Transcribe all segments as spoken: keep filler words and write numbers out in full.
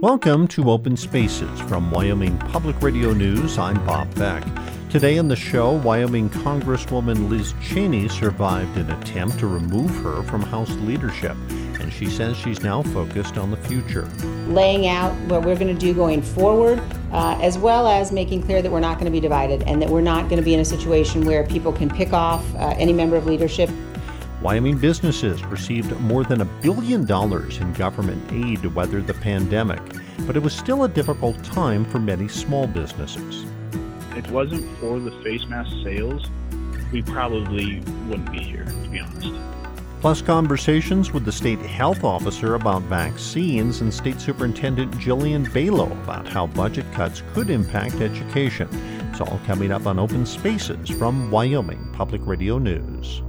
Welcome to Open Spaces from Wyoming Public Radio News. I'm Bob Beck. Today on the show, Wyoming Congresswoman Liz Cheney survived an attempt to remove her from House leadership, and she says she's now focused on the future. Laying out what we're going to do going forward, uh, as well as making clear that we're not going to be divided and that we're not going to be in a situation where people can pick off uh, any member of leadership. Wyoming businesses received more than a billion dollars in government aid to weather the pandemic, but it was still a difficult time for many small businesses. If it wasn't for the face mask sales, we probably wouldn't be here, to be honest. Plus conversations with the state health officer about vaccines and State Superintendent Jillian Balow about how budget cuts could impact education. It's all coming up on Open Spaces from Wyoming Public Radio News.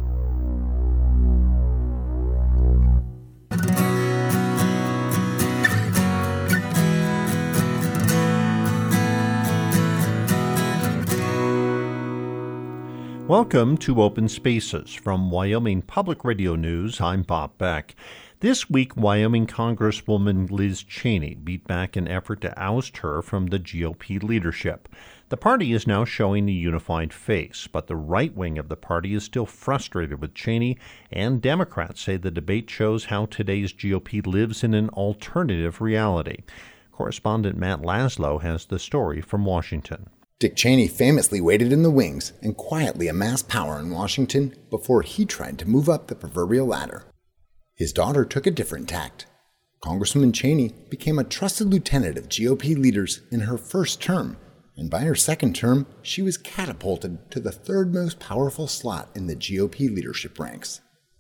Welcome to Open Spaces from Wyoming Public Radio News. I'm Bob Beck. This week, Wyoming Congresswoman Liz Cheney beat back an effort to oust her from the G O P leadership. The party is now showing a unified face, but the right wing of the party is still frustrated with Cheney, and Democrats say the debate shows how today's G O P lives in an alternative reality. Correspondent Matt Laszlo has the story from Washington. Dick Cheney famously waited in the wings and quietly amassed power in Washington before he tried to move up the proverbial ladder. His daughter took a different tact. Congresswoman Cheney became a trusted lieutenant of G O P leaders in her first term, and by her second term, she was catapulted to the third most powerful slot in the G O P leadership ranks.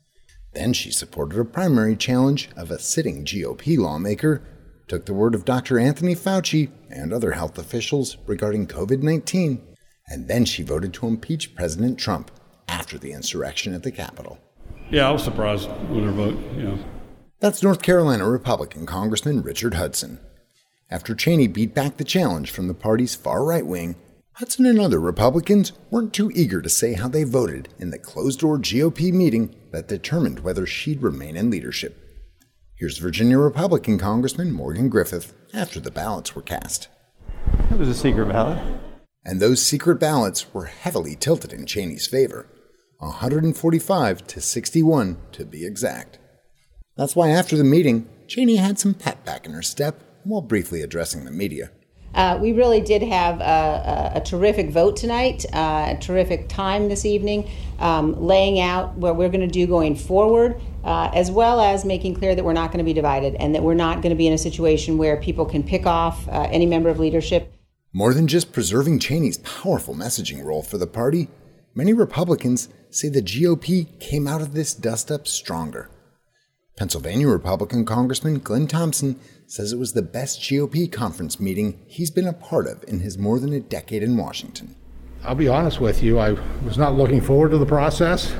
Then she supported a primary challenge of a sitting G O P lawmaker, took the word of Doctor Anthony Fauci and other health officials regarding covid nineteen, and then she voted to impeach President Trump after the insurrection at the Capitol. Yeah, I was surprised with her vote, yeah. That's North Carolina Republican Congressman Richard Hudson. After Cheney beat back the challenge from the party's far right wing, Hudson and other Republicans weren't too eager to say how they voted in the closed-door G O P meeting that determined whether she'd remain in leadership. Here's Virginia Republican Congressman Morgan Griffith after the ballots were cast. It was a secret ballot. And those secret ballots were heavily tilted in Cheney's favor, one hundred forty-five to sixty-one to be exact. That's why after the meeting, Cheney had some pep back in her step while briefly addressing the media. Uh, we really did have a, a, a terrific vote tonight, uh, a terrific time this evening, um, laying out what we're going to do going forward, uh, as well as making clear that we're not going to be divided and that we're not going to be in a situation where people can pick off uh, any member of leadership. More than just preserving Cheney's powerful messaging role for the party, many Republicans say the G O P came out of this dust-up stronger. Pennsylvania Republican Congressman Glenn Thompson says it was the best G O P conference meeting he's been a part of in his more than a decade in Washington. I'll be honest with you, I was not looking forward to the process,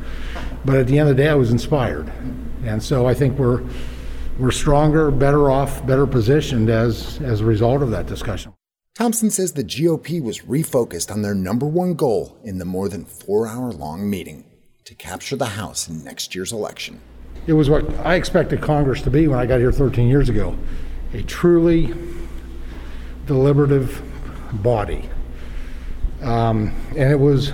but at the end of the day, I was inspired. And so I think we're we're stronger, better off, better positioned as, as a result of that discussion. Thompson says the G O P was refocused on their number one goal in the more than four-hour-long meeting, to capture the House in next year's election. It was what I expected Congress to be when I got here thirteen years ago, a truly deliberative body. Um, and it was,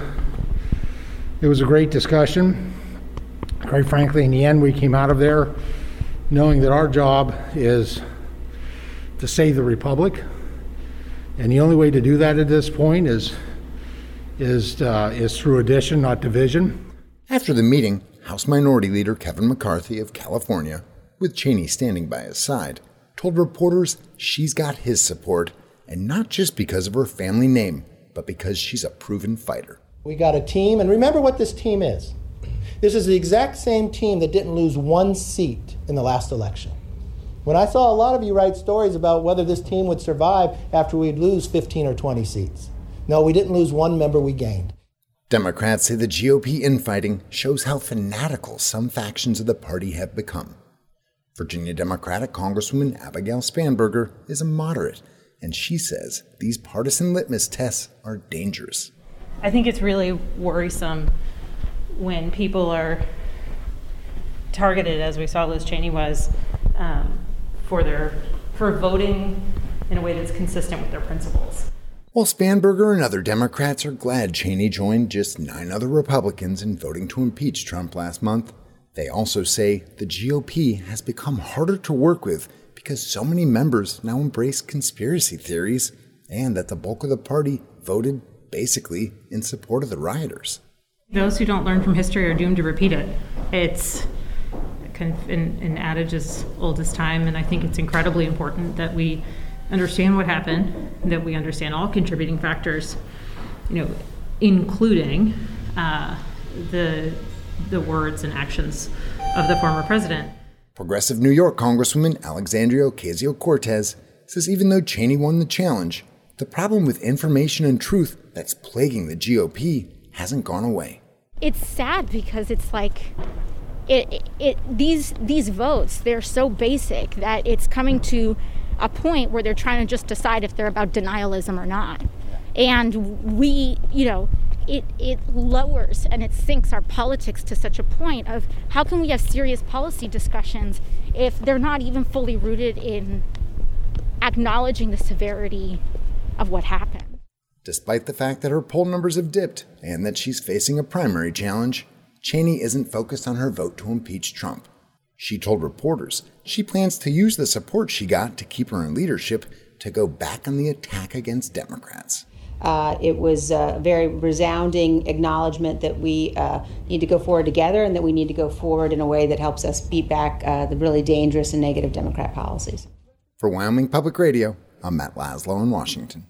it was a great discussion. Quite frankly, in the end, we came out of there knowing that our job is to save the Republic. And the only way to do that at this point is, is, uh, is through addition, not division. After the meeting, House Minority Leader Kevin McCarthy of California, with Cheney standing by his side, told reporters she's got his support, and not just because of her family name, but because she's a proven fighter. We got a team, and remember what this team is. This is the exact same team that didn't lose one seat in the last election. When I saw a lot of you write stories about whether this team would survive after we'd lose fifteen or twenty seats. No, we didn't lose one member, we gained. Democrats say the G O P infighting shows how fanatical some factions of the party have become. Virginia Democratic Congresswoman Abigail Spanberger is a moderate, and she says these partisan litmus tests are dangerous. I think it's really worrisome when people are targeted, as we saw Liz Cheney was, um, for their for voting in a way that's consistent with their principles. While Spanberger and other Democrats are glad Cheney joined just nine other Republicans in voting to impeach Trump last month, they also say the G O P has become harder to work with because so many members now embrace conspiracy theories and that the bulk of the party voted basically in support of the rioters. Those who don't learn from history are doomed to repeat it. It's kind of an, an adage as old as time, and I think it's incredibly important that we understand what happened, that we understand all contributing factors, you know, including uh, the the words and actions of the former president. Progressive New York Congresswoman Alexandria Ocasio-Cortez says even though Cheney won the challenge, the problem with information and truth that's plaguing the G O P hasn't gone away. It's sad because it's like it, it, it these these votes, they're so basic that it's coming to a point where they're trying to just decide if they're about denialism or not. And we, you know, it it lowers and it sinks our politics to such a point of how can we have serious policy discussions if they're not even fully rooted in acknowledging the severity of what happened. Despite the fact that her poll numbers have dipped and that she's facing a primary challenge, Cheney isn't focused on her vote to impeach Trump. She told reporters she plans to use the support she got to keep her in leadership to go back on the attack against Democrats. Uh, it was a very resounding acknowledgement that we uh, need to go forward together and that we need to go forward in a way that helps us beat back uh, the really dangerous and negative Democrat policies. For Wyoming Public Radio, I'm Matt Laszlo in Washington.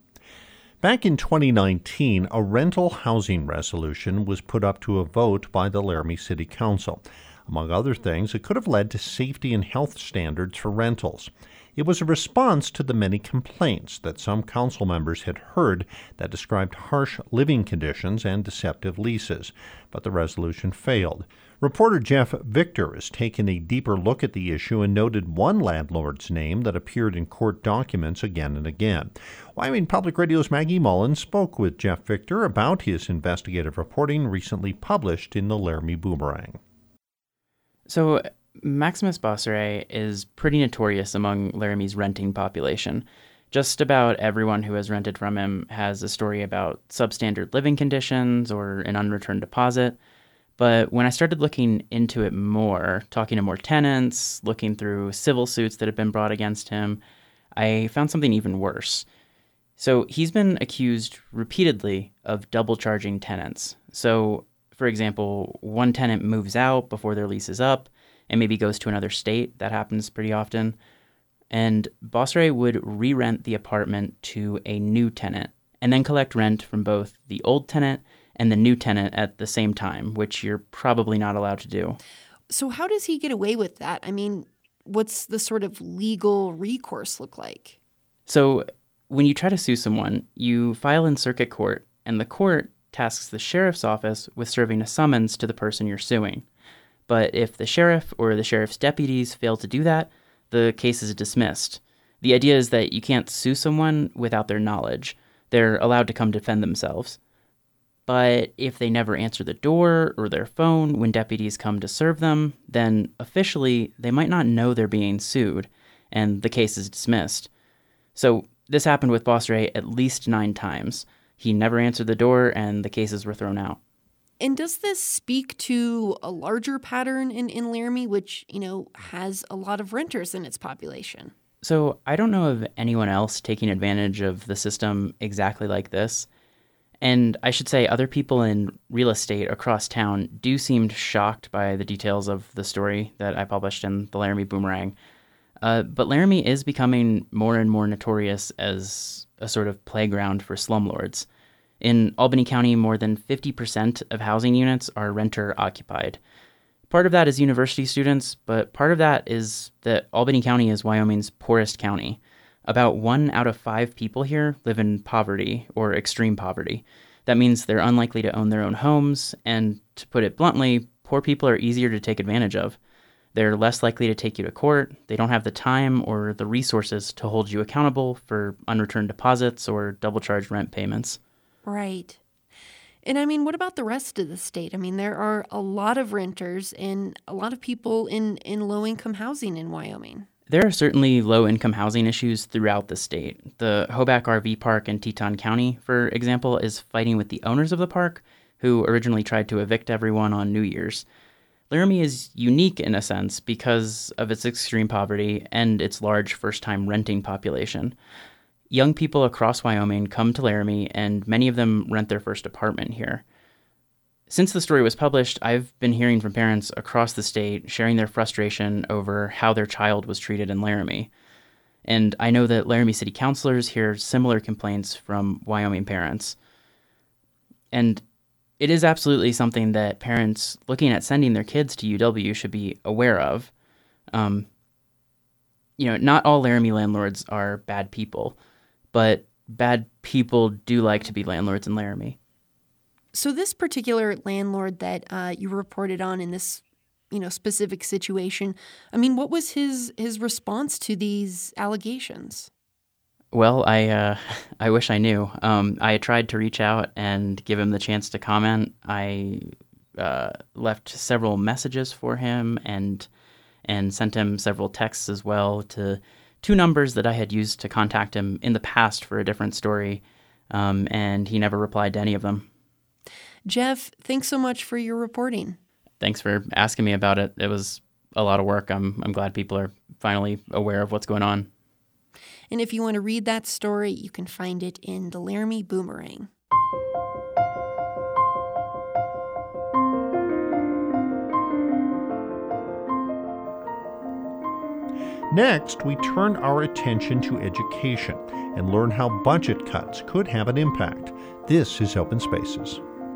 Back in twenty nineteen, a rental housing resolution was put up to a vote by the Laramie City Council. Among other things, it could have led to safety and health standards for rentals. It was a response to the many complaints that some council members had heard that described harsh living conditions and deceptive leases, but the resolution failed. Reporter Jeff Victor has taken a deeper look at the issue and noted one landlord's name that appeared in court documents again and again. Wyoming Public Radio's Maggie Mullen spoke with Jeff Victor about his investigative reporting recently published in the Laramie Boomerang. So Maximus Bosseret is pretty notorious among Laramie's renting population. Just about everyone who has rented from him has a story about substandard living conditions or an unreturned deposit. But when I started looking into it more, talking to more tenants, looking through civil suits that have been brought against him, I found something even worse. So he's been accused repeatedly of double charging tenants. So, for example, one tenant moves out before their lease is up and maybe goes to another state. That happens pretty often. And Bosseret would re-rent the apartment to a new tenant and then collect rent from both the old tenant and the new tenant at the same time, which you're probably not allowed to do. So how does he get away with that? I mean, what's the sort of legal recourse look like? So when you try to sue someone, you file in circuit court, and the court tasks the sheriff's office with serving a summons to the person you're suing. But if the sheriff or the sheriff's deputies fail to do that, the case is dismissed. The idea is that you can't sue someone without their knowledge. They're allowed to come defend themselves. But if they never answer the door or their phone when deputies come to serve them, then officially they might not know they're being sued, and the case is dismissed. So this happened with Bosseret at least nine times. He never answered the door, and the cases were thrown out. And does this speak to a larger pattern in, in Laramie, which, you know, has a lot of renters in its population? So I don't know of anyone else taking advantage of the system exactly like this. And I should say other people in real estate across town do seem shocked by the details of the story that I published in the Laramie Boomerang. Uh, but Laramie is becoming more and more notorious as a sort of playground for slumlords. In Albany County, more than fifty percent of housing units are renter-occupied. Part of that is university students, but part of that is that Albany County is Wyoming's poorest county. About one out of five people here live in poverty or extreme poverty. That means they're unlikely to own their own homes, and to put it bluntly, poor people are easier to take advantage of. They're less likely to take you to court. They don't have the time or the resources to hold you accountable for unreturned deposits or double-charged rent payments. Right. And I mean, what about the rest of the state? I mean, there are a lot of renters and a lot of people in, in low-income housing in Wyoming. There are certainly low-income housing issues throughout the state. The Hoback R V Park in Teton County, for example, is fighting with the owners of the park, who originally tried to evict everyone on New Year's. Laramie is unique in a sense because of its extreme poverty and its large first-time renting population. Young people across Wyoming come to Laramie, and many of them rent their first apartment here. Since the story was published, I've been hearing from parents across the state sharing their frustration over how their child was treated in Laramie. And I know that Laramie City councilors hear similar complaints from Wyoming parents. And it is absolutely something that parents looking at sending their kids to U W should be aware of. Um, you know, not all Laramie landlords are bad people, but bad people do like to be landlords in Laramie. So this particular landlord that uh, you reported on in this, you know, specific situation, I mean, what was his his response to these allegations? Well, I uh, I wish I knew. Um, I tried to reach out and give him the chance to comment. I uh, left several messages for him and and sent him several texts as well to two numbers that I had used to contact him in the past for a different story, um, and he never replied to any of them. Jeff, thanks so much for your reporting. Thanks for asking me about it. It was a lot of work. I'm I'm glad people are finally aware of what's going on. And if you want to read that story, you can find it in the Laramie Boomerang. Next, we turn our attention to education and learn how budget cuts could have an impact. This is Open Spaces.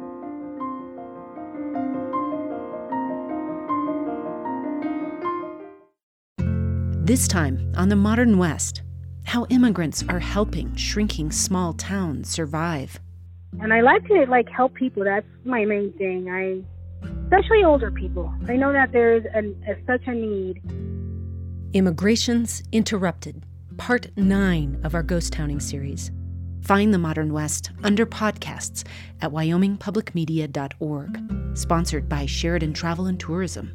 This time on the Modern West, how immigrants are helping shrinking small towns survive. And I like to like help people. That's my main thing. I, especially older people. I know that there is an, a, such a need. Immigrations Interrupted, Part nine of our Ghost Towning series. Find the Modern West under podcasts at wyoming public media dot org. Sponsored by Sheridan Travel and Tourism.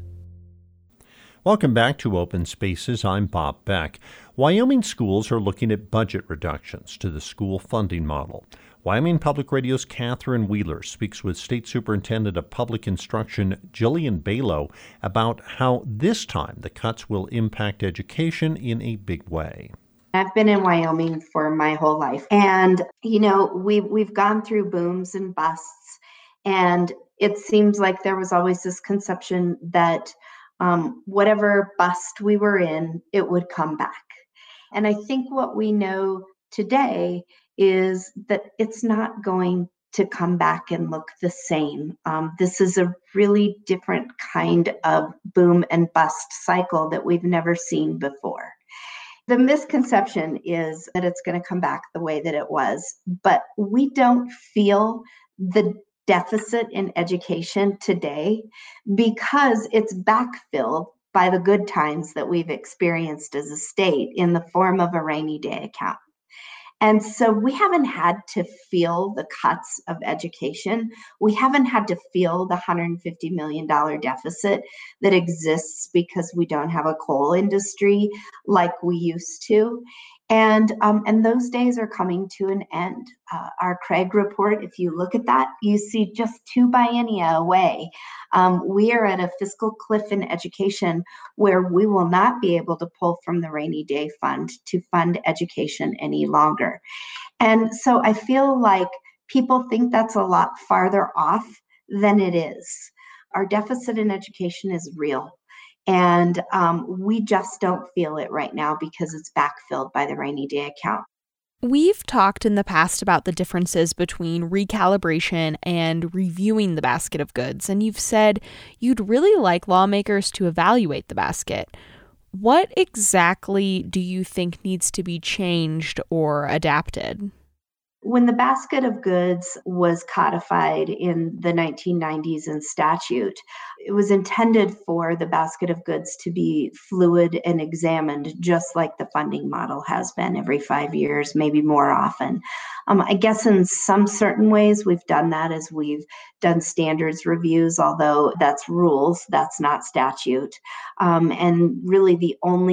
Welcome back to Open Spaces. I'm Bob Beck. Wyoming schools are looking at budget reductions to the school funding model. Wyoming Public Radio's Catherine Wheeler speaks with State Superintendent of Public Instruction Jillian Balow about how this time the cuts will impact education in a big way. I've been in Wyoming for my whole life. And, you know, we've, we've gone through booms and busts. And it seems like there was always this conception that Um, whatever bust we were in, it would come back. And I think what we know today is that it's not going to come back and look the same. Um, this is a really different kind of boom and bust cycle that we've never seen before. The misconception is that it's going to come back the way that it was, but we don't feel the deficit in education today because it's backfilled by the good times that we've experienced as a state in the form of a rainy day account. And so we haven't had to feel the cuts of education. We haven't had to feel the one hundred fifty million dollars deficit that exists because we don't have a coal industry like we used to. And um, and those days are coming to an end. Uh, our Craig report, if you look at that, you see just two biennia away. Um, we are at a fiscal cliff in education where we will not be able to pull from the rainy day fund to fund education any longer. And so I feel like people think that's a lot farther off than it is. Our deficit in education is real. And um, we just don't feel it right now because it's backfilled by the rainy day account. We've talked in the past about the differences between recalibration and reviewing the basket of goods, and you've said you'd really like lawmakers to evaluate the basket. What exactly do you think needs to be changed or adapted? When the basket of goods was codified in the nineteen nineties in statute, it was intended for the basket of goods to be fluid and examined, just like the funding model has been every five years, maybe more often. Um, I guess in some certain ways we've done that as we've done standards reviews, although that's rules, that's not statute. Um, and really the only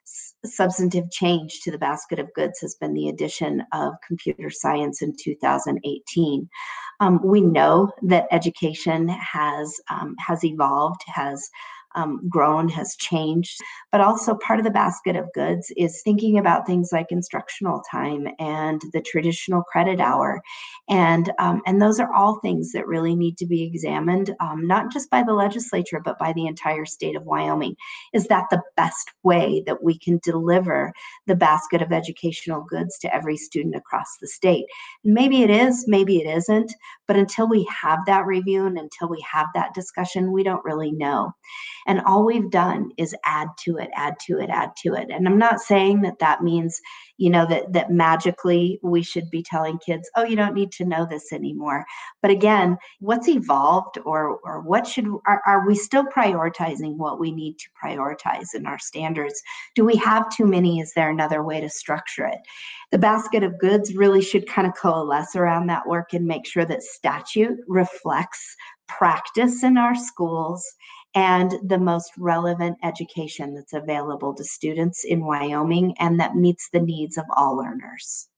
substantive change to the basket of goods has been the addition of computer science in two thousand eighteen. Um, we know that education has um, has evolved, has um, grown, has changed, but also part of the basket of goods is thinking about things like instructional time and the traditional credit hour. And, um, and those are all things that really need to be examined, um, not just by the legislature, but by the entire state of Wyoming. Is that the best way that we can deliver the basket of educational goods to every student across the state? Maybe it is, maybe it isn't, but until we have that review and until we have that discussion, we don't really know. And all we've done is add to it, add to it, add to it. And I'm not saying that that means, you know, that that magically we should be telling kids, oh, you don't need to know this anymore. But again, what's evolved, or or what should, are, are we still prioritizing what we need to prioritize in our standards? Do we have too many? Is there another way to structure it? The basket of goods really should kind of coalesce around that work and make sure that statute reflects practice in our schools and the most relevant education that's available to students in Wyoming and that meets the needs of all learners.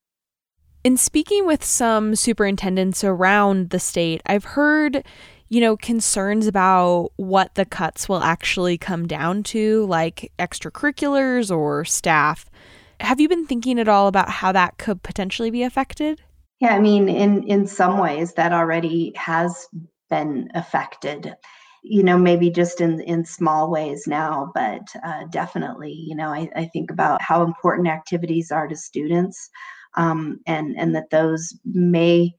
In speaking with some superintendents around the state, I've heard, you know, concerns about what the cuts will actually come down to, like extracurriculars or staff. Have you been thinking at all about how that could potentially be affected? Yeah, I mean, in, in some ways that already has been affected. You know, maybe just in, in small ways now, but uh, definitely, you know, I, I think about how important activities are to students, um, and, and that those may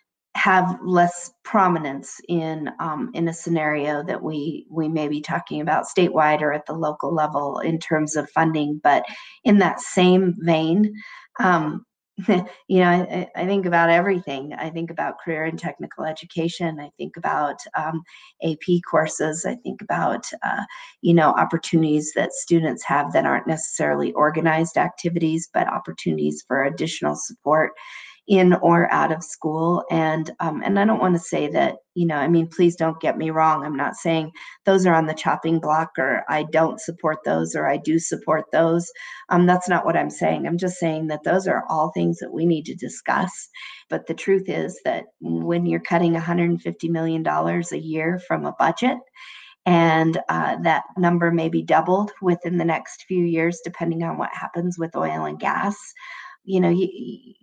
have less prominence in um, in a scenario that we we may be talking about statewide or at the local level in terms of funding. But in that same vein, um, you know, I, I think about everything. I think about career and technical education. I think about um, A P courses. I think about, uh, you know, opportunities that students have that aren't necessarily organized activities, but opportunities for additional support in or out of school. And um, and I don't want to say that, you know, I mean, please don't get me wrong. I'm not saying those are on the chopping block, or I don't support those, or I do support those. Um, that's not what I'm saying. I'm just saying that those are all things that we need to discuss. But the truth is that when you're cutting one hundred fifty million dollars a year from a budget, and uh, that number may be doubled within the next few years, depending on what happens with oil and gas, you know, you,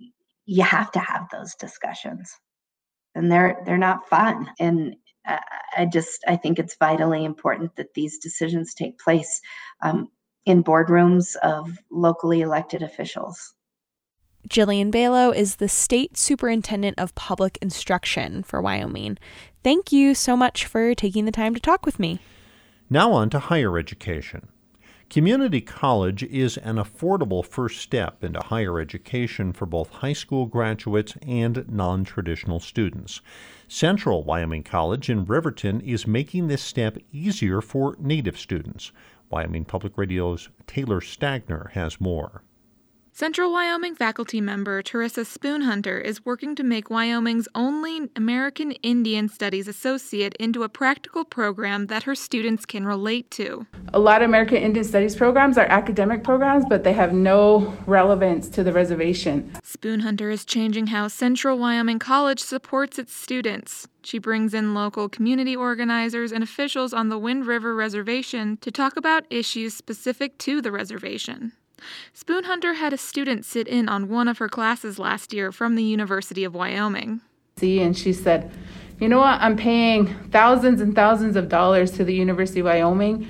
you have to have those discussions, and they're they're not fun. And uh, I just I think it's vitally important that these decisions take place um, in boardrooms of locally elected officials. Jillian Balow is the State Superintendent of Public Instruction for Wyoming. Thank you so much for taking the time to talk with me. Now on to higher education. Community college is an affordable first step into higher education for both high school graduates and non-traditional students. Central Wyoming College in Riverton is making this step easier for Native students. Wyoming Public Radio's Taylor Stagner has more. Central Wyoming faculty member Teresa Spoonhunter is working to make Wyoming's only American Indian Studies associate into a practical program that her students can relate to. A lot of American Indian Studies programs are academic programs, but they have no relevance to the reservation. Spoonhunter is changing how Central Wyoming College supports its students. She brings in local community organizers and officials on the Wind River Reservation to talk about issues specific to the reservation. Spoonhunter had a student sit in on one of her classes last year from the University of Wyoming. See, and she said, you know what, I'm paying thousands and thousands of dollars to the University of Wyoming,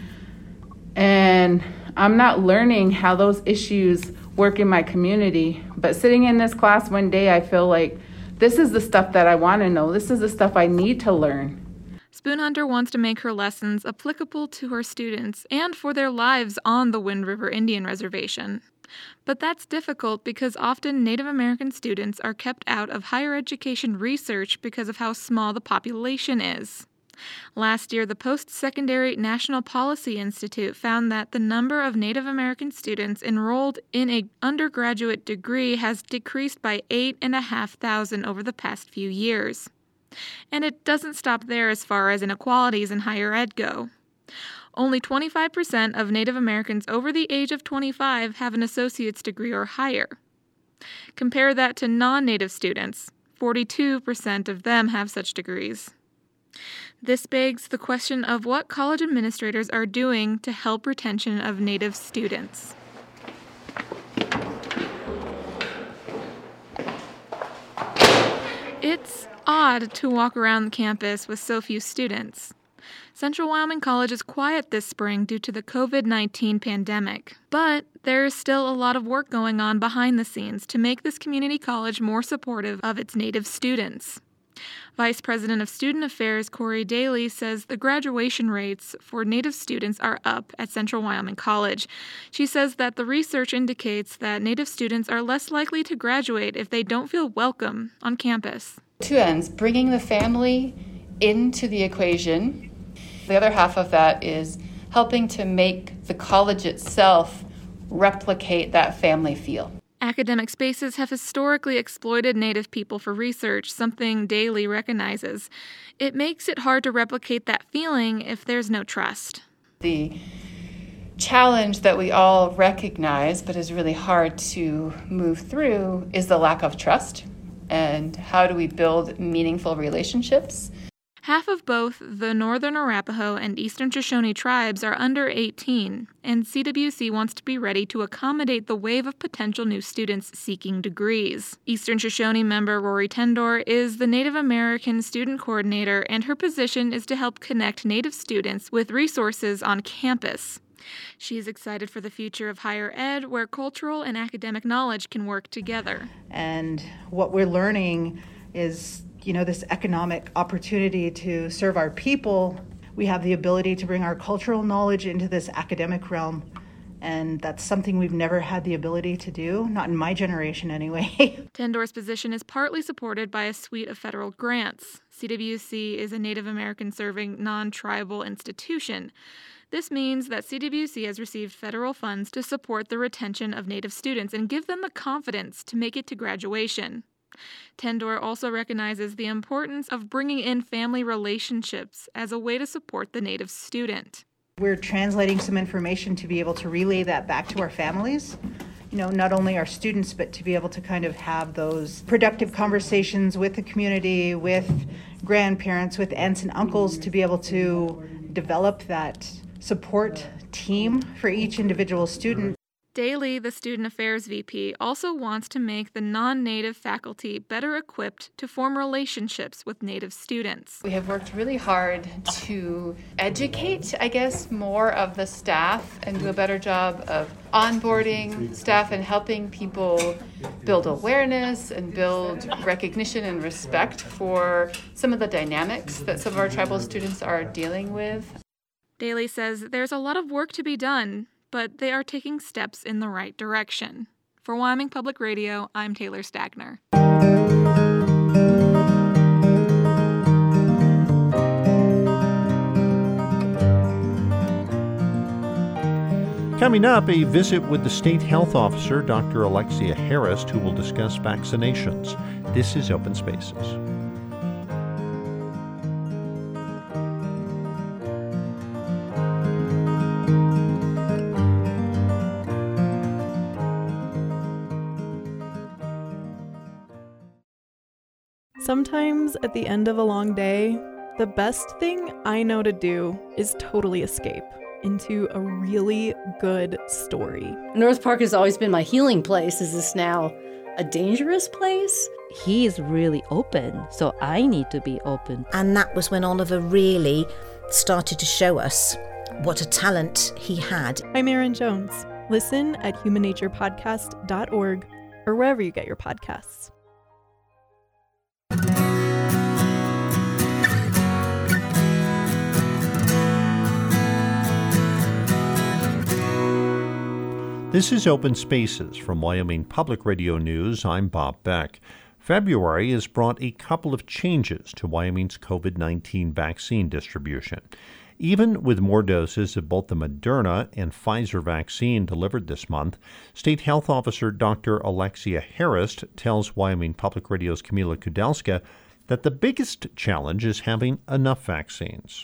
and I'm not learning how those issues work in my community. But sitting in this class one day, I feel like this is the stuff that I want to know. This is the stuff I need to learn. Spoonhunter wants to make her lessons applicable to her students and for their lives on the Wind River Indian Reservation. But that's difficult because often Native American students are kept out of higher education research because of how small the population is. Last year, the Post-Secondary National Policy Institute found that the number of Native American students enrolled in an undergraduate degree has decreased by eight thousand five hundred over the past few years. And it doesn't stop there as far as inequalities in higher ed go. Only twenty-five percent of Native Americans over the age of twenty-five have an associate's degree or higher. Compare that to non-Native students. forty-two percent of them have such degrees. This begs the question of what college administrators are doing to help retention of Native students. It's odd to walk around the campus with so few students. Central Wyoming College is quiet this spring due to the covid nineteen pandemic, but there is still a lot of work going on behind the scenes to make this community college more supportive of its Native students. Vice President of Student Affairs Corey Daly says the graduation rates for Native students are up at Central Wyoming College. She says that the research indicates that Native students are less likely to graduate if they don't feel welcome on campus. Two ends, bringing the family into the equation. The other half of that is helping to make the college itself replicate that family feel. Academic spaces have historically exploited Native people for research, something Daly recognizes. It makes it hard to replicate that feeling if there's no trust. The challenge that we all recognize, but is really hard to move through, is the lack of trust. And how do we build meaningful relationships? Half of both the Northern Arapaho and Eastern Shoshone tribes are under eighteen, and C W C wants to be ready to accommodate the wave of potential new students seeking degrees. Eastern Shoshone member Rory Tendor is the Native American student coordinator, and her position is to help connect Native students with resources on campus. She is excited for the future of higher ed, where cultural and academic knowledge can work together. And what we're learning is, you know, this economic opportunity to serve our people. We have the ability to bring our cultural knowledge into this academic realm, and that's something we've never had the ability to do, not in my generation anyway. Tendor's position is partly supported by a suite of federal grants. C W C is a Native American serving non-tribal institution. This means that C W C has received federal funds to support the retention of Native students and give them the confidence to make it to graduation. Tendor also recognizes the importance of bringing in family relationships as a way to support the Native student. We're translating some information to be able to relay that back to our families. You know, not only our students, but to be able to kind of have those productive conversations with the community, with grandparents, with aunts and uncles, to be able to develop that support team for each individual student. Daly, the Student Affairs V P, also wants to make the non-Native faculty better equipped to form relationships with Native students. We have worked really hard to educate, I guess, more of the staff and do a better job of onboarding staff and helping people build awareness and build recognition and respect for some of the dynamics that some of our tribal students are dealing with. Daly says there's a lot of work to be done, but they are taking steps in the right direction. For Wyoming Public Radio, I'm Taylor Stagner. Coming up, a visit with the state health officer, Doctor Alexia Harris, who will discuss vaccinations. This is Open Spaces. Sometimes at the end of a long day, the best thing I know to do is totally escape into a really good story. North Park has always been my healing place. Is this now a dangerous place? He is really open, so I need to be open. And that was when Oliver really started to show us what a talent he had. I'm Erin Jones. Listen at human nature podcast dot org or wherever you get your podcasts. This is Open Spaces from Wyoming Public Radio News. I'm Bob Beck. February has brought a couple of changes to Wyoming's covid nineteen vaccine distribution. Even with more doses of both the Moderna and Pfizer vaccine delivered this month, State Health Officer Doctor Alexia Harris tells Wyoming Public Radio's Camila Kudelska that the biggest challenge is having enough vaccines.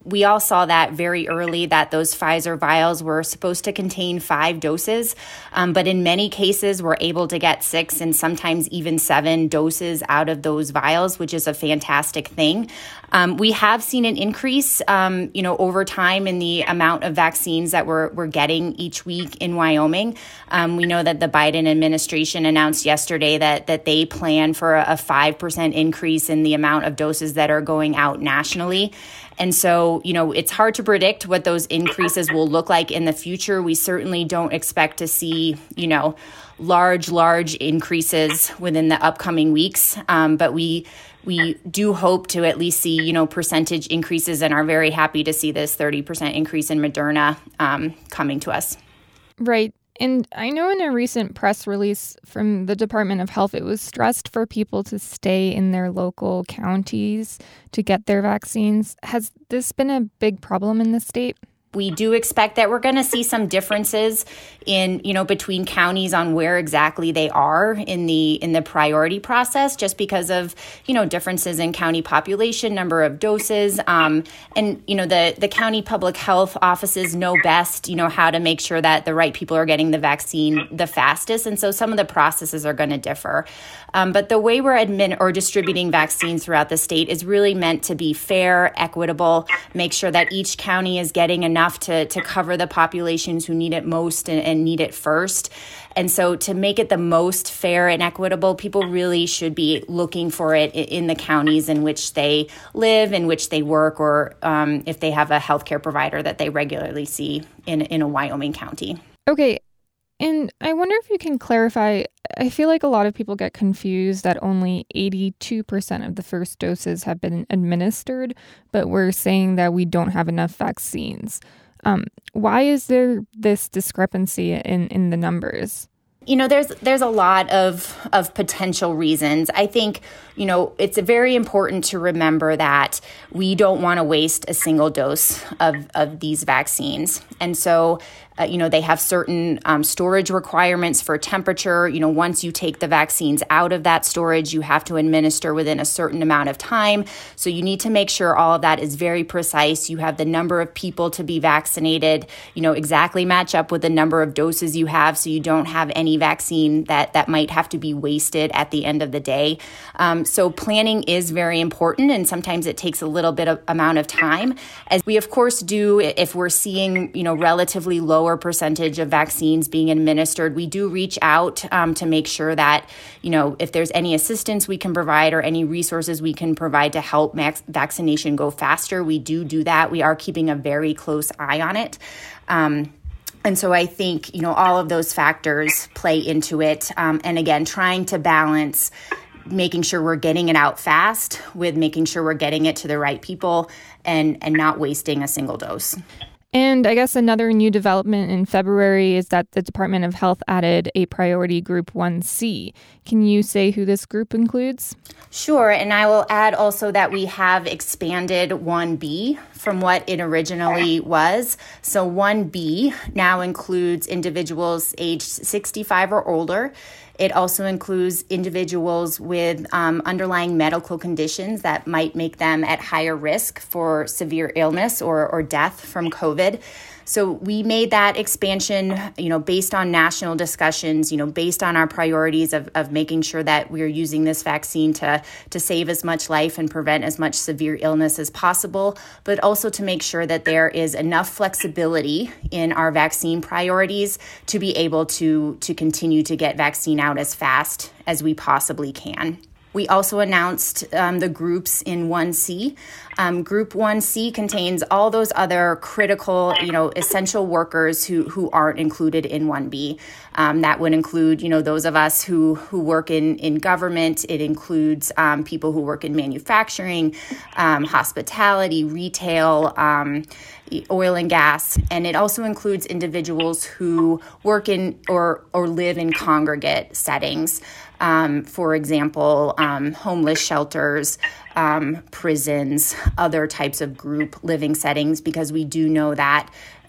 We all saw that very early, that those Pfizer vials were supposed to contain five doses, um, but in many cases we're able to get six and sometimes even seven doses out of those vials, which is a fantastic thing. Um, we have seen an increase, um, you know, over time in the amount of vaccines that we're, we're getting each week in Wyoming. Um, we know that the Biden administration announced yesterday that that they plan for a five percent increase in the amount of doses that are going out nationally. And so, you know, it's hard to predict what those increases will look like in the future. We certainly don't expect to see, you know, large, large increases within the upcoming weeks. Um, but we we do hope to at least see, you know, percentage increases, and are very happy to see this thirty percent increase in Moderna um, coming to us. Right. And I know in a recent press release from the Department of Health, it was stressed for people to stay in their local counties to get their vaccines. Has this been a big problem in the state? We do expect that we're going to see some differences in, you know, between counties on where exactly they are in the in the priority process, just because of, you know, differences in county population, number of doses. Um, and, you know, the, the county public health offices know best, you know, how to make sure that the right people are getting the vaccine the fastest. And so some of the processes are going to differ. Um, but the way we're admin or distributing vaccines throughout the state is really meant to be fair, equitable, make sure that each county is getting enough to, to cover the populations who need it most and, and need it first. And so to make it the most fair and equitable, people really should be looking for it in the counties in which they live, in which they work, or um, if they have a healthcare provider that they regularly see in, in a Wyoming county. Okay. And I wonder if you can clarify, I feel like a lot of people get confused that only eighty-two percent of the first doses have been administered, but we're saying that we don't have enough vaccines. Um, why is there this discrepancy in, in the numbers? You know, there's there's a lot of of potential reasons. I think, you know, it's very important to remember that we don't want to waste a single dose of, of these vaccines. And so, uh, you know, they have certain um, storage requirements for temperature. You know, once you take the vaccines out of that storage, you have to administer within a certain amount of time. So you need to make sure all of that is very precise. You have the number of people to be vaccinated, you know, exactly match up with the number of doses you have, so you don't have any vaccine that, that might have to be wasted at the end of the day. Um, so planning is very important, and sometimes it takes a little bit of amount of time. As we, of course, do if we're seeing, you know, relatively lower percentage of vaccines being administered, we do reach out um, to make sure that, you know, if there's any assistance we can provide or any resources we can provide to help max vaccination go faster, we do do that. We are keeping a very close eye on it. Um, And so I think, you know, all of those factors play into it. Um, and again, trying to balance making sure we're getting it out fast with making sure we're getting it to the right people and, and not wasting a single dose. And I guess another new development in February is that the Department of Health added a priority group one C. Can you say who this group includes? Sure. And I will add also that we have expanded one B from what it originally was. So one B now includes individuals aged sixty-five or older. It also includes individuals with um, underlying medical conditions that might make them at higher risk for severe illness or, or death from COVID. So we made that expansion, you know, based on national discussions, you know, based on our priorities of, of making sure that we're using this vaccine to, to save as much life and prevent as much severe illness as possible, but also to make sure that there is enough flexibility in our vaccine priorities to be able to, to continue to get vaccine out as fast as we possibly can. We also announced um, the groups in one C. Um, Group one C contains all those other critical, you know, essential workers who who aren't included in one B. Um, that would include, you know, those of us who who work in, in government. It includes um, people who work in manufacturing, um, hospitality, retail, um, oil and gas, and it also includes individuals who work in or or live in congregate settings. Um, for example, um, homeless shelters, um, prisons, other types of group living settings, because we do know that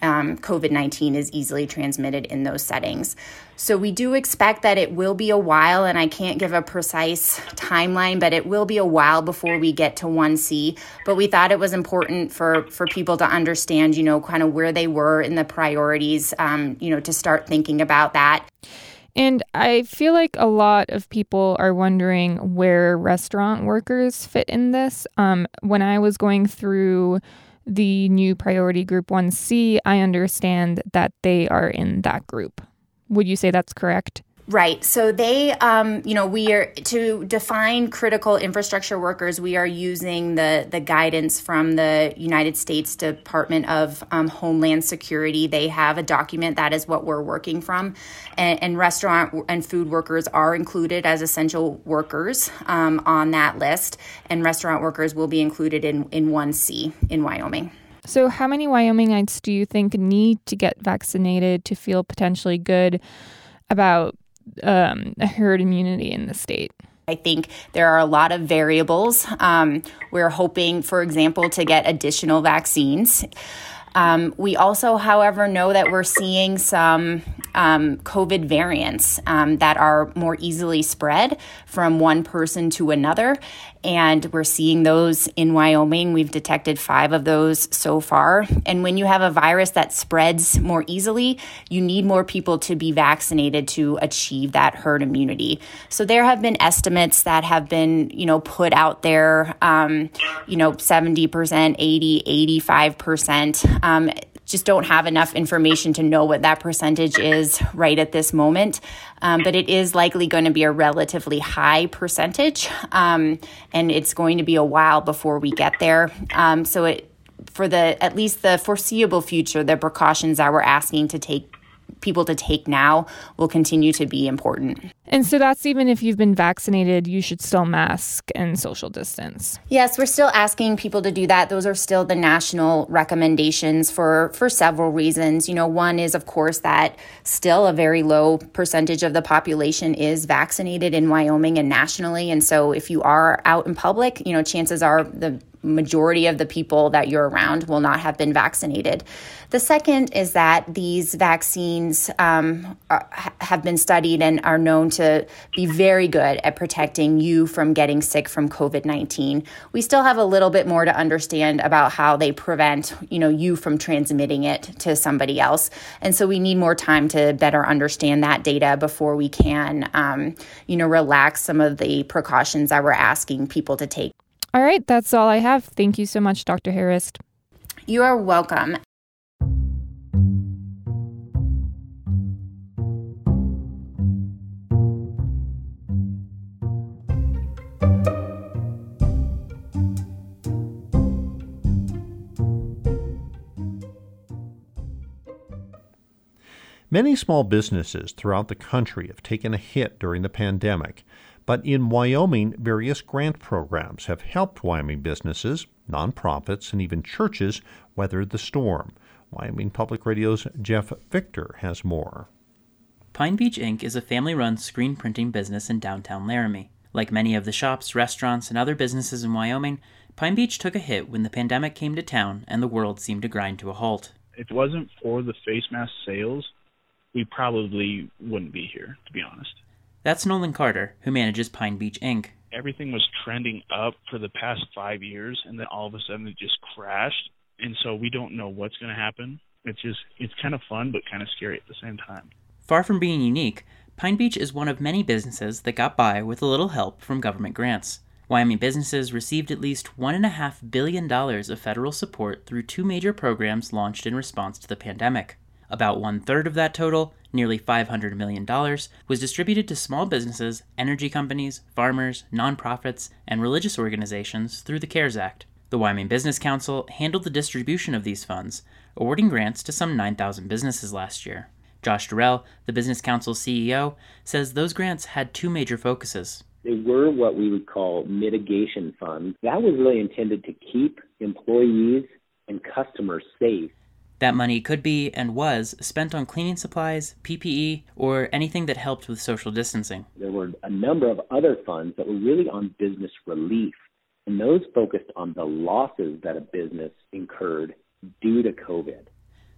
um, COVID nineteen is easily transmitted in those settings. So we do expect that it will be a while, and I can't give a precise timeline, but it will be a while before we get to one C. But we thought it was important for, for people to understand, you know, kind of where they were in the priorities, um, you know, to start thinking about that. And I feel like a lot of people are wondering where restaurant workers fit in this. Um, when I was going through the new priority group one C, I understand that they are in that group. Would you say that's correct? Right. So they, um, you know, we are to define critical infrastructure workers. We are using the the guidance from the United States Department of um, Homeland Security. They have a document that is what we're working from, and, and restaurant and food workers are included as essential workers um, on that list, and restaurant workers will be included in in one C in Wyoming. So how many Wyomingites do you think need to get vaccinated to feel potentially good about um, herd immunity in the state? I think there are a lot of variables. Um, we're hoping, for example, to get additional vaccines. Um, we also, however, know that we're seeing some um, COVID variants um, that are more easily spread from one person to another. And we're seeing those in Wyoming. We've detected five of those so far. And when you have a virus that spreads more easily, you need more people to be vaccinated to achieve that herd immunity. So there have been estimates that have been, you know, put out there, um, you know, seventy percent, eighty, eighty-five percent. Um, just don't have enough information to know what that percentage is right at this moment. Um, but it is likely going to be a relatively high percentage, um, and it's going to be a while before we get there. Um, so it, for the at least the foreseeable future, the precautions that we're asking to take people to take now will continue to be important. And so that's even if you've been vaccinated, you should still mask and social distance. Yes, we're still asking people to do that. Those are still the national recommendations for, for several reasons. You know, one is, of course, that still a very low percentage of the population is vaccinated in Wyoming and nationally. And so if you are out in public, you know, chances are the majority of the people that you're around will not have been vaccinated. The second is that these vaccines um, are, have been studied and are known to be very good at protecting you from getting sick from COVID nineteen. We still have a little bit more to understand about how they prevent, you know, you from transmitting it to somebody else. And so we need more time to better understand that data before we can, um, you know, relax some of the precautions that we're asking people to take. All right, that's all I have. Thank you so much, Doctor Harrist. You are welcome. Many small businesses throughout the country have taken a hit during the pandemic. But in Wyoming, various grant programs have helped Wyoming businesses, nonprofits, and even churches weather the storm. Wyoming Public Radio's Jeff Victor has more. Pine Beach Incorporated is a family-run screen printing business in downtown Laramie. Like many of the shops, restaurants, and other businesses in Wyoming, Pine Beach took a hit when the pandemic came to town and the world seemed to grind to a halt. If it wasn't for the face mask sales, we probably wouldn't be here, to be honest. That's Nolan Carter, who manages Pine Beach Incorporated. Everything was trending up for the past five years, and then all of a sudden it just crashed. And so we don't know what's going to happen. It's just, it's kind of fun, but kind of scary at the same time. Far from being unique, Pine Beach is one of many businesses that got by with a little help from government grants. Wyoming businesses received at least one point five billion dollars of federal support through two major programs launched in response to the pandemic. About one-third of that total, nearly five hundred million dollars, was distributed to small businesses, energy companies, farmers, nonprofits, and religious organizations through the CARES Act. The Wyoming Business Council handled the distribution of these funds, awarding grants to some nine thousand businesses last year. Josh Durrell, the Business Council's C E O, says those grants had two major focuses. They were what we would call mitigation funds. That was really intended to keep employees and customers safe. That money could be, and was, spent on cleaning supplies, P P E, or anything that helped with social distancing. There were a number of other funds that were really on business relief, and those focused on the losses that a business incurred due to COVID.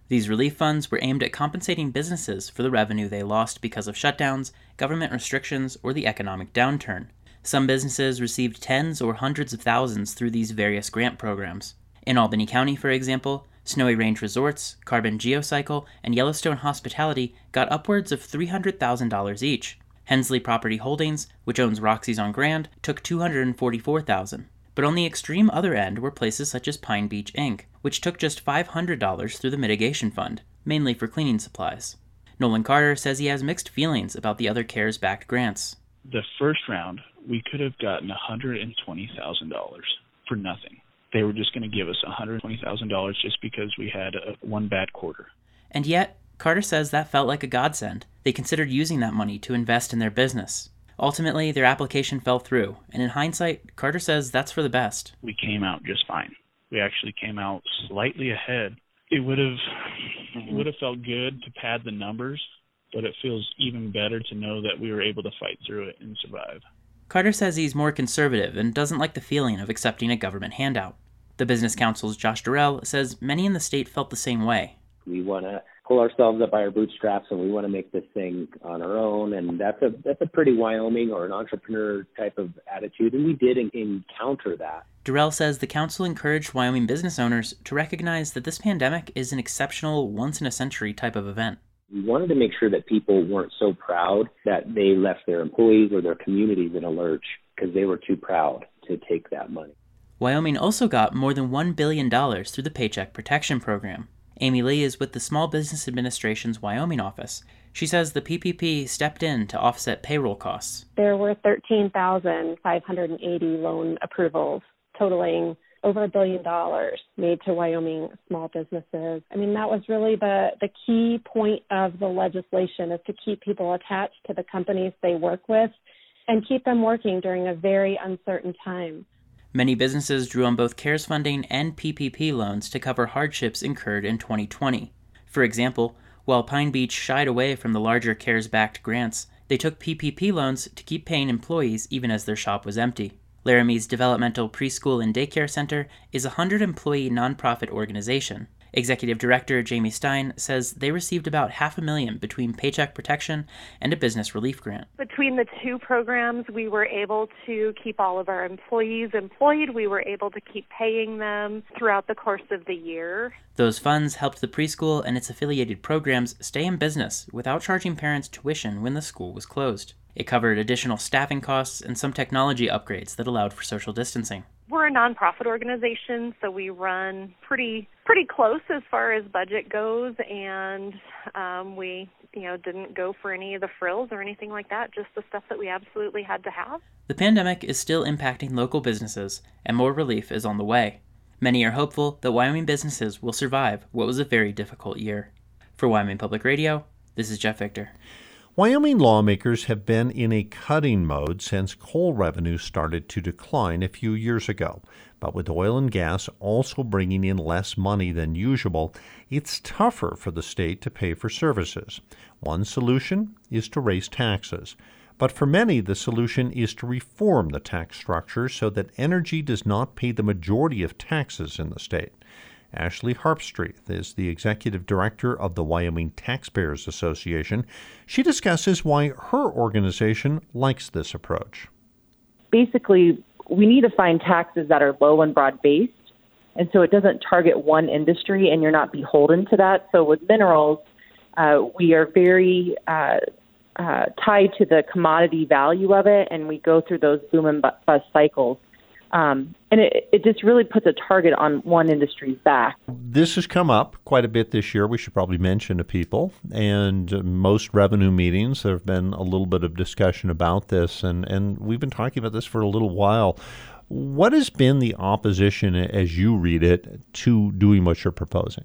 These relief funds were aimed at compensating businesses for the revenue they lost because of shutdowns, government restrictions, or the economic downturn. Some businesses received tens or hundreds of thousands through these various grant programs. In Albany County, for example, Snowy Range Resorts, Carbon Geocycle, and Yellowstone Hospitality got upwards of three hundred thousand dollars each. Hensley Property Holdings, which owns Roxy's on Grand, took two hundred forty-four thousand dollars. But on the extreme other end were places such as Pine Beach Incorporated, which took just five hundred dollars through the mitigation fund, mainly for cleaning supplies. Nolan Carter says he has mixed feelings about the other CARES-backed grants. The first round, we could have gotten one hundred twenty thousand dollars for nothing. They were just going to give us one hundred twenty thousand dollars just because we had a, one bad quarter. And yet, Carter says that felt like a godsend. They considered using that money to invest in their business. Ultimately, their application fell through, and in hindsight, Carter says that's for the best. We came out just fine. We actually came out slightly ahead. It would have it would have felt good to pad the numbers, but it feels even better to know that we were able to fight through it and survive. Carter says he's more conservative and doesn't like the feeling of accepting a government handout. The Business Council's Josh Durrell says many in the state felt the same way. We want to pull ourselves up by our bootstraps, and we want to make this thing on our own, and that's a that's a pretty Wyoming or an entrepreneur type of attitude, and we did encounter that. Durrell says the council encouraged Wyoming business owners to recognize that this pandemic is an exceptional, once-in-a-century type of event. We wanted to make sure that people weren't so proud that they left their employees or their communities in a lurch because they were too proud to take that money. Wyoming also got more than one billion dollars through the Paycheck Protection Program. Amy Lee is with the Small Business Administration's Wyoming office. She says the P P P stepped in to offset payroll costs. There were thirteen thousand five hundred eighty loan approvals, totaling over a billion dollars made to Wyoming small businesses. I mean, that was really the, the key point of the legislation, is to keep people attached to the companies they work with and keep them working during a very uncertain time. Many businesses drew on both CARES funding and P P P loans to cover hardships incurred in twenty twenty. For example, while Pine Beach shied away from the larger CARES-backed grants, they took P P P loans to keep paying employees even as their shop was empty. Laramie's Developmental Preschool and Daycare Center is a one hundred employee nonprofit organization. Executive Director Jamie Stein says they received about half a million between Paycheck Protection and a business relief grant. Between the two programs, we were able to keep all of our employees employed. We were able to keep paying them throughout the course of the year. Those funds helped the preschool and its affiliated programs stay in business without charging parents tuition when the school was closed. It covered additional staffing costs and some technology upgrades that allowed for social distancing. We're a nonprofit organization, so we run pretty pretty close as far as budget goes, and um, we you know didn't go for any of the frills or anything like that, just the stuff that we absolutely had to have. The pandemic is still impacting local businesses, and more relief is on the way. Many are hopeful that Wyoming businesses will survive what was a very difficult year. For Wyoming Public Radio, this is Jeff Victor. Wyoming lawmakers have been in a cutting mode since coal revenue started to decline a few years ago. But with oil and gas also bringing in less money than usual, it's tougher for the state to pay for services. One solution is to raise taxes. But for many, the solution is to reform the tax structure so that energy does not pay the majority of taxes in the state. Ashley Harpstreet is the executive director of the Wyoming Taxpayers Association. She discusses why her organization likes this approach. Basically, we need to find taxes that are low and broad-based, and so it doesn't target one industry, and you're not beholden to that. So with minerals, uh, we are very uh, uh, tied to the commodity value of it, and we go through those boom and bust cycles. Um, and it, it just really puts a target on one industry's back. This has come up quite a bit this year. We should probably mention to people. And uh, most revenue meetings, there have been a little bit of discussion about this. And, and we've been talking about this for a little while. What has been the opposition, as you read it, to doing what you're proposing?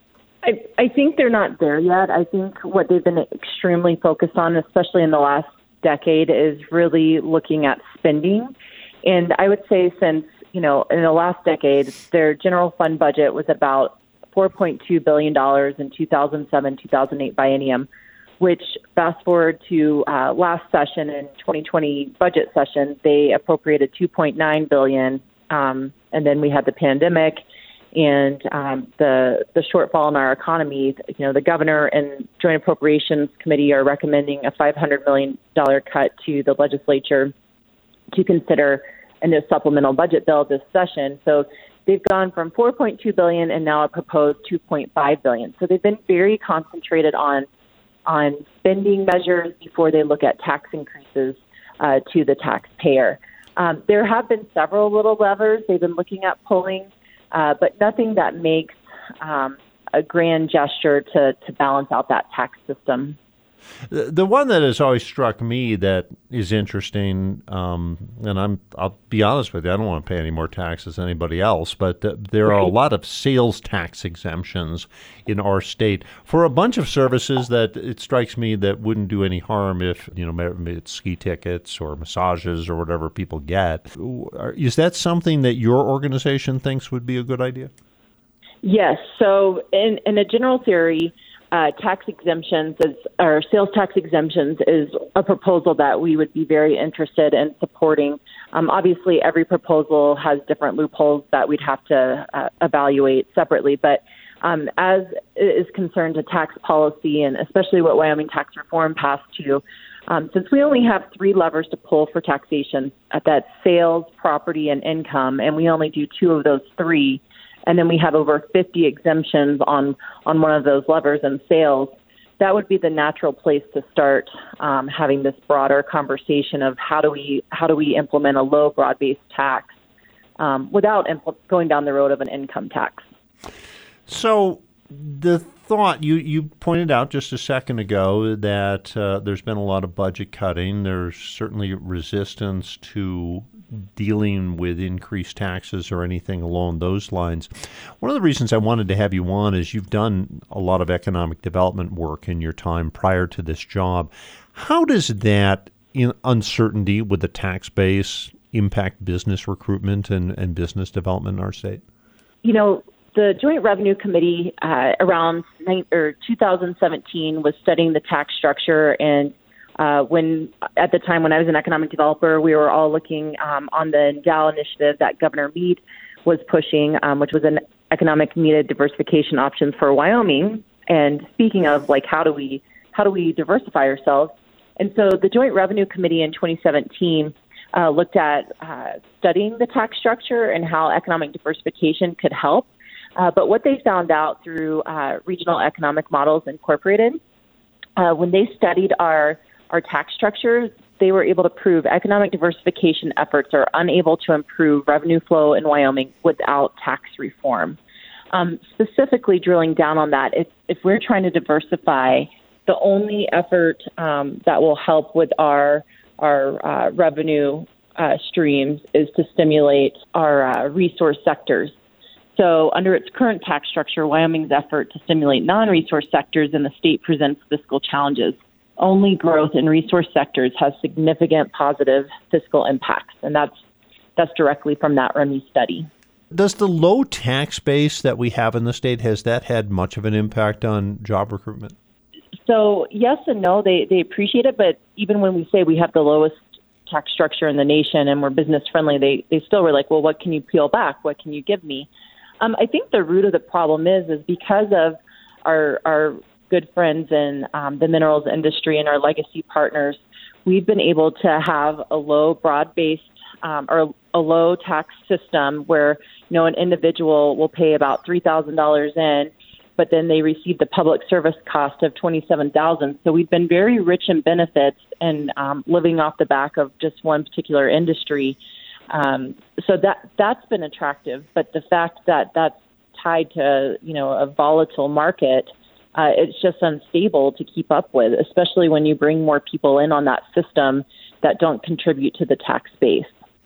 I, I think they're not there yet. I think what they've been extremely focused on, especially in the last decade, is really looking at spending. And I would say since, you know, in the last decade, their general fund budget was about four point two billion dollars in two thousand seven, two thousand eight biennium, which fast forward to uh, last session in twenty twenty budget session, they appropriated two point nine billion dollars. Um, and then we had the pandemic and um, the the shortfall in our economy. You know, the governor and Joint Appropriations Committee are recommending a five hundred million dollars cut to the legislature to consider in a supplemental budget bill this session. So they've gone from four point two billion dollars and now a proposed two point five billion dollars. So they've been very concentrated on on spending measures before they look at tax increases uh, to the taxpayer. Um, there have been several little levers they've been looking at pulling, uh, but nothing that makes um, a grand gesture to, to balance out that tax system. The, the one that has always struck me that is interesting, um, and I'm, I'll be honest with you, I don't want to pay any more taxes than anybody else, but th- there are a lot of sales tax exemptions in our state for a bunch of services that it strikes me that wouldn't do any harm if, you know, maybe it's ski tickets or massages or whatever people get. Is that something that your organization thinks would be a good idea? Yes. So in, in a general theory, Uh, tax exemptions is, or sales tax exemptions is a proposal that we would be very interested in supporting. Um, obviously, every proposal has different loopholes that we'd have to uh, evaluate separately. But um, as is concerned to tax policy, and especially what Wyoming tax reform passed to, um, since we only have three levers to pull for taxation, uh, that's sales, property, and income, and we only do two of those three, and then we have over fifty exemptions on, on one of those levers in sales, that would be the natural place to start um, having this broader conversation of how do we how do we implement a low broad-based tax um, without impl- going down the road of an income tax. So the thought, you, you pointed out just a second ago that uh, there's been a lot of budget cutting. There's certainly resistance to dealing with increased taxes or anything along those lines. One of the reasons I wanted to have you on is you've done a lot of economic development work in your time prior to this job. How does that in uncertainty with the tax base impact business recruitment and, and business development in our state? You know, the Joint Revenue Committee uh, around nine, or two thousand seventeen was studying the tax structure, and uh, when at the time when I was an economic developer, we were all looking um, on the Endow initiative that Governor Meade was pushing, um, which was an economic needed diversification options for Wyoming. And speaking of like how do we how do we diversify ourselves? And so the Joint Revenue Committee in twenty seventeen uh, looked at uh, studying the tax structure and how economic diversification could help. Uh, but what they found out through uh, Regional Economic Models Incorporated, uh, when they studied our, our tax structure, they were able to prove economic diversification efforts are unable to improve revenue flow in Wyoming without tax reform. Um, specifically drilling down on that, if, if we're trying to diversify, the only effort um, that will help with our, our uh, revenue uh, streams is to stimulate our uh, resource sectors. So under its current tax structure, Wyoming's effort to stimulate non-resource sectors in the state presents fiscal challenges. Only growth in resource sectors has significant positive fiscal impacts, and that's that's directly from that R M E study. Does the low tax base that we have in the state, has that had much of an impact on job recruitment? So yes and no, they, they appreciate it, but even when we say we have the lowest tax structure in the nation and we're business friendly, they, they still were like, well, what can you peel back? What can you give me? Um, I think the root of the problem is, is because of our, our good friends in um, the minerals industry and our legacy partners, we've been able to have a low broad-based um, or a low tax system where, you know, an individual will pay about three thousand dollars in, but then they receive the public service cost of twenty-seven thousand dollars. So we've been very rich in benefits and um, living off the back of just one particular industry. Um, so that, that's been attractive, but the fact that that's tied to, you know, a volatile market, uh, it's just unstable to keep up with, especially when you bring more people in on that system that don't contribute to the tax base.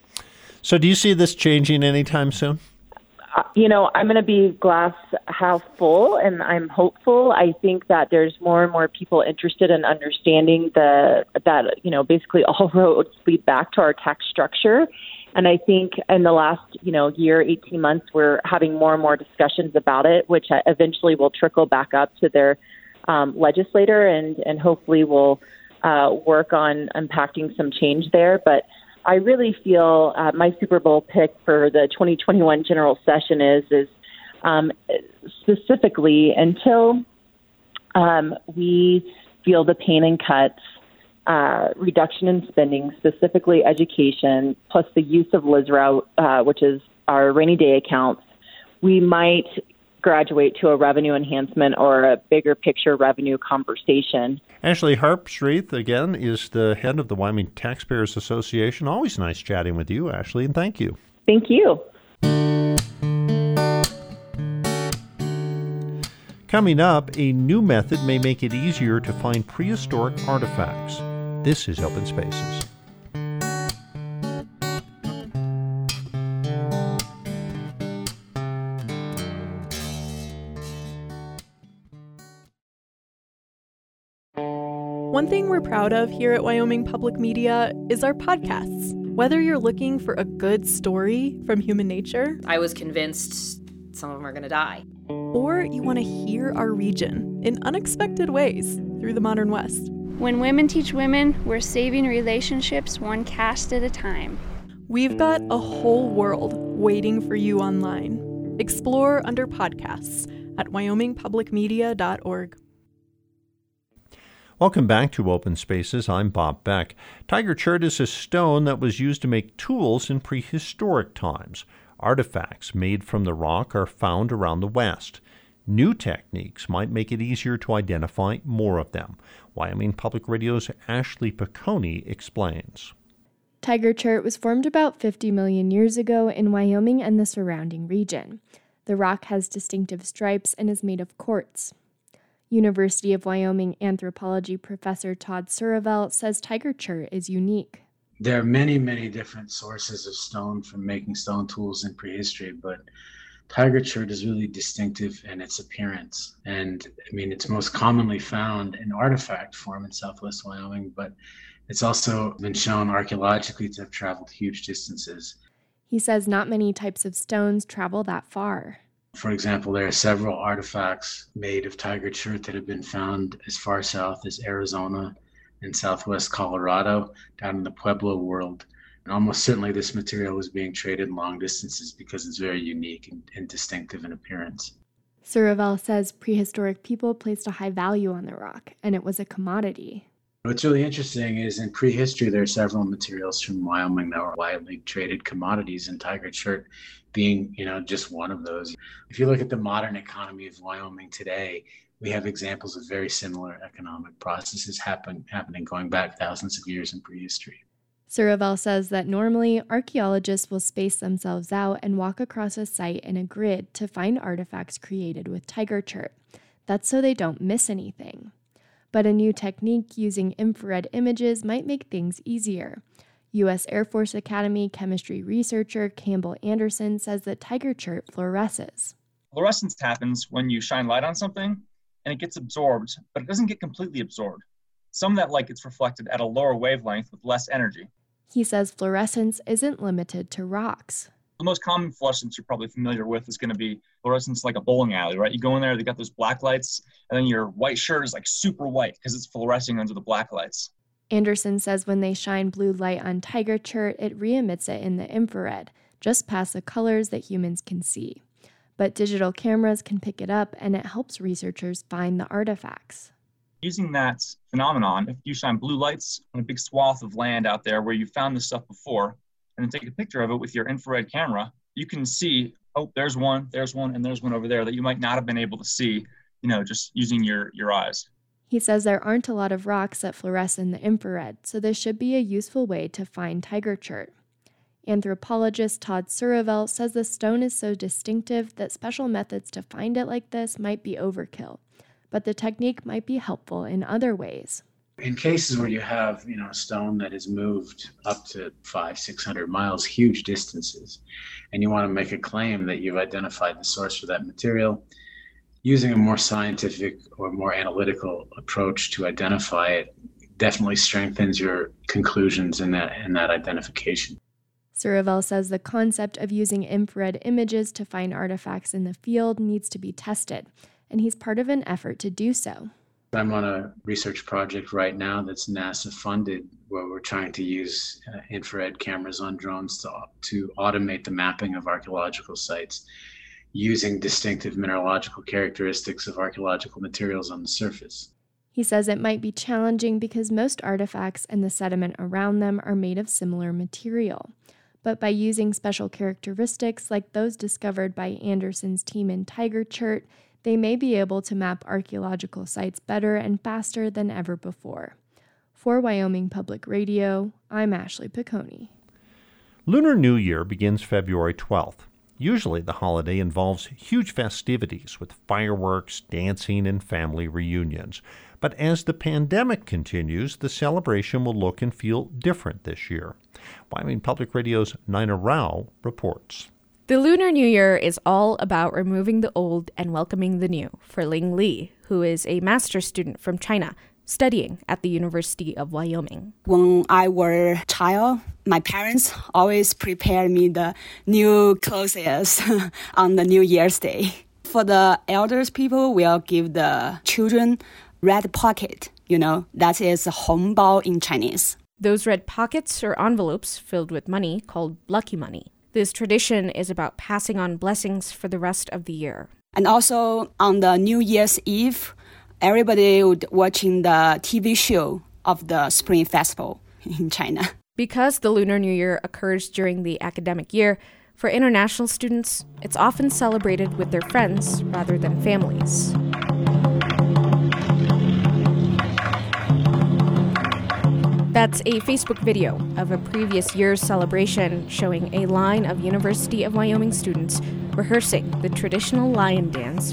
So do you see this changing anytime soon? Uh, you know, I'm going to be glass half full, and I'm hopeful. I think that there's more and more people interested in understanding the that, you know, basically all roads lead back to our tax structure. And I think in the last, you know, year, eighteen months, we're having more and more discussions about it, which eventually will trickle back up to their um, legislator and, and hopefully will uh, work on impacting some change there. But I really feel uh, my Super Bowl pick for the twenty twenty-one general session is, is Um, specifically, until um, we feel the pain and cuts, uh, reduction in spending, specifically education, plus the use of L I S R A, uh, which is our rainy day accounts, we might graduate to a revenue enhancement or a bigger picture revenue conversation. Ashley Harpstreet, again, is the head of the Wyoming Taxpayers Association. Always nice chatting with you, Ashley, and thank you. Thank you. Coming up, a new method may make it easier to find prehistoric artifacts. This is Open Spaces. One thing we're proud of here at Wyoming Public Media is our podcasts. Whether you're looking for a good story from human nature, I was convinced some of them are going to die, or you want to hear our region in unexpected ways through the modern West. When women teach women, we're saving relationships one cast at a time. We've got a whole world waiting for you online. Explore under podcasts at wyoming public media dot org. Welcome back to Open Spaces. I'm Bob Beck. Tiger chert is a stone that was used to make tools in prehistoric times. Artifacts made from the rock are found around the West. New techniques might make it easier to identify more of them. Wyoming Public Radio's Ashley Piccone explains. Tiger chert was formed about fifty million years ago in Wyoming and the surrounding region. The rock has distinctive stripes and is made of quartz. University of Wyoming anthropology professor Todd Suravel says tiger chert is unique. There are many, many different sources of stone from making stone tools in prehistory, but tiger chert is really distinctive in its appearance. And I mean, it's most commonly found in artifact form in southwest Wyoming, but it's also been shown archaeologically to have traveled huge distances. He says not many types of stones travel that far. For example, there are several artifacts made of tiger chert that have been found as far south as Arizona and southwest Colorado, down in the Pueblo world. And almost certainly this material was being traded long distances because it's very unique and, and distinctive in appearance. Suravel says prehistoric people placed a high value on the rock, and it was a commodity. What's really interesting is in prehistory, there are several materials from Wyoming that were widely traded commodities, and tiger chert being, you know, just one of those. If you look at the modern economy of Wyoming today, we have examples of very similar economic processes happen, happening going back thousands of years in prehistory. Suravel says that normally archaeologists will space themselves out and walk across a site in a grid to find artifacts created with tiger chert. That's so they don't miss anything. But a new technique using infrared images might make things easier. U S Air Force Academy chemistry researcher Campbell Anderson says that tiger chert fluoresces. Fluorescence happens when you shine light on something and it gets absorbed, but it doesn't get completely absorbed. Some of that light gets reflected at a lower wavelength with less energy. He says fluorescence isn't limited to rocks. The most common fluorescence you're probably familiar with is going to be fluorescence like a bowling alley, right? You go in there, they got those black lights, and then your white shirt is like super white because it's fluorescing under the black lights. Anderson says when they shine blue light on tiger chert, it re-emits it in the infrared, just past the colors that humans can see. But digital cameras can pick it up, and it helps researchers find the artifacts. Using that phenomenon, if you shine blue lights on a big swath of land out there where you found this stuff before, and then take a picture of it with your infrared camera, you can see, oh, there's one, there's one, and there's one over there that you might not have been able to see, you know, just using your, your eyes. He says there aren't a lot of rocks that fluoresce in the infrared, so this should be a useful way to find tiger chert. Anthropologist Todd Suravel says the stone is so distinctive that special methods to find it like this might be overkill, but the technique might be helpful in other ways. In cases where you have, you know, a stone that is moved up to five, six hundred miles, huge distances, and you want to make a claim that you've identified the source for that material, using a more scientific or more analytical approach to identify it definitely strengthens your conclusions in that in that identification. Suravel says the concept of using infrared images to find artifacts in the field needs to be tested, and he's part of an effort to do so. I'm on a research project right now that's NASA funded where we're trying to use uh, infrared cameras on drones to, to automate the mapping of archaeological sites using distinctive mineralogical characteristics of archaeological materials on the surface. He says it might be challenging because most artifacts and the sediment around them are made of similar material. But by using special characteristics like those discovered by Anderson's team in Tiger Chert, they may be able to map archaeological sites better and faster than ever before. For Wyoming Public Radio, I'm Ashley Piccone. Lunar New Year begins February twelfth. Usually the holiday involves huge festivities with fireworks, dancing, and family reunions. But as the pandemic continues, the celebration will look and feel different this year. Wyoming Public Radio's Nina Rao reports. The Lunar New Year is all about removing the old and welcoming the new for Ling Li, who is a master's student from China, studying at the University of Wyoming. When I was a child, my parents always prepare me the new clothes on the New Year's Day. For the elders people, we'll give the children red pocket, you know, that is hongbao in Chinese. Those red pockets are envelopes filled with money called lucky money. This tradition is about passing on blessings for the rest of the year. And also on the New Year's Eve, everybody would watching the T V show of the Spring Festival in China. Because the Lunar New Year occurs during the academic year, for international students, it's often celebrated with their friends rather than families. That's a Facebook video of a previous year's celebration showing a line of University of Wyoming students rehearsing the traditional lion dance.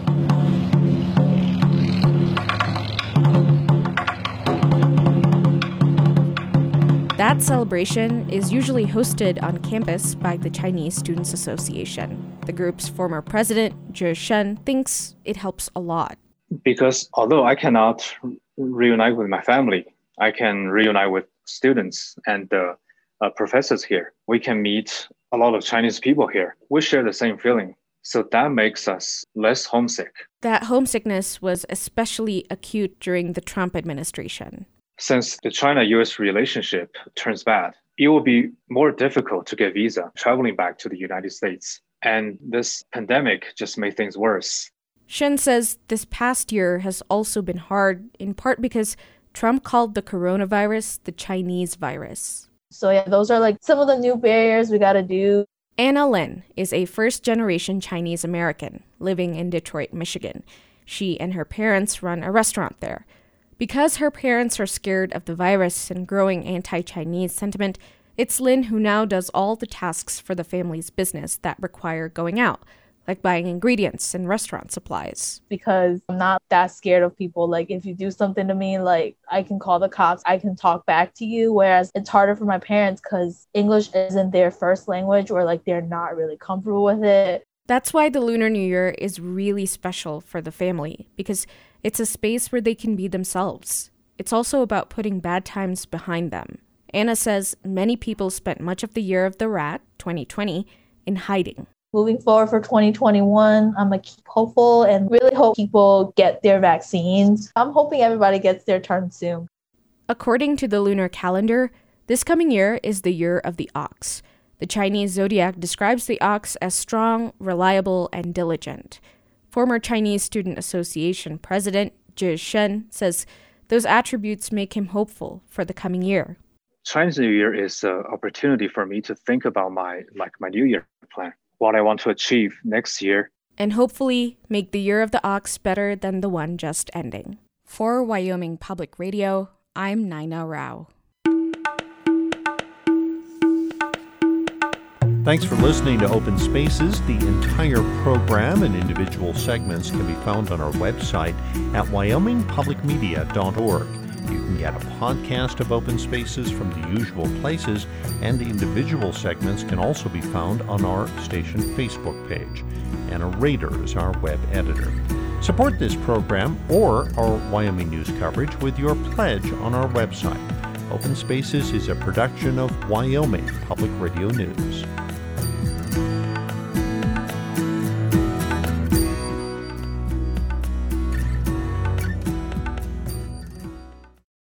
That celebration is usually hosted on campus by the Chinese Students Association. The group's former president, Zhe Shen, thinks it helps a lot. Because although I cannot reunite with my family, I can reunite with students and uh, uh, professors here. We can meet a lot of Chinese people here. We share the same feeling. So that makes us less homesick. That homesickness was especially acute during the Trump administration. Since the China-U S relationship turns bad, it will be more difficult to get visa traveling back to the United States. And this pandemic just made things worse. Shen says this past year has also been hard, in part because Trump called the coronavirus the Chinese virus. So yeah, those are like some of the new barriers we gotta do. Anna Lin is a first-generation Chinese American living in Detroit, Michigan. She and her parents run a restaurant there. Because her parents are scared of the virus and growing anti-Chinese sentiment, it's Lin who now does all the tasks for the family's business that require going out, like buying ingredients and restaurant supplies. Because I'm not that scared of people. Like, if you do something to me, like, I can call the cops, I can talk back to you. Whereas it's harder for my parents because English isn't their first language, or like they're not really comfortable with it. That's why the Lunar New Year is really special for the family, because it's a space where they can be themselves. It's also about putting bad times behind them. Anna says many people spent much of the year of the rat, twenty twenty, in hiding. Moving forward for twenty twenty-one, I'm going to keep hopeful and really hope people get their vaccines. I'm hoping everybody gets their turn soon. According to the lunar calendar, this coming year is the year of the ox. The Chinese zodiac describes the ox as strong, reliable, and diligent. Former Chinese Student Association President Zhe Shen says those attributes make him hopeful for the coming year. Chinese New Year is an opportunity for me to think about my like my New Year plan, what I want to achieve next year. And hopefully make the year of the ox better than the one just ending. For Wyoming Public Radio, I'm Nina Rao. Thanks for listening to Open Spaces. The entire program and individual segments can be found on our website at wyoming public media dot org. You can get a podcast of Open Spaces from the usual places, and the individual segments can also be found on our station Facebook page. Anna Rader is our web editor. Support this program or our Wyoming news coverage with your pledge on our website. Open Spaces is a production of Wyoming Public Radio News.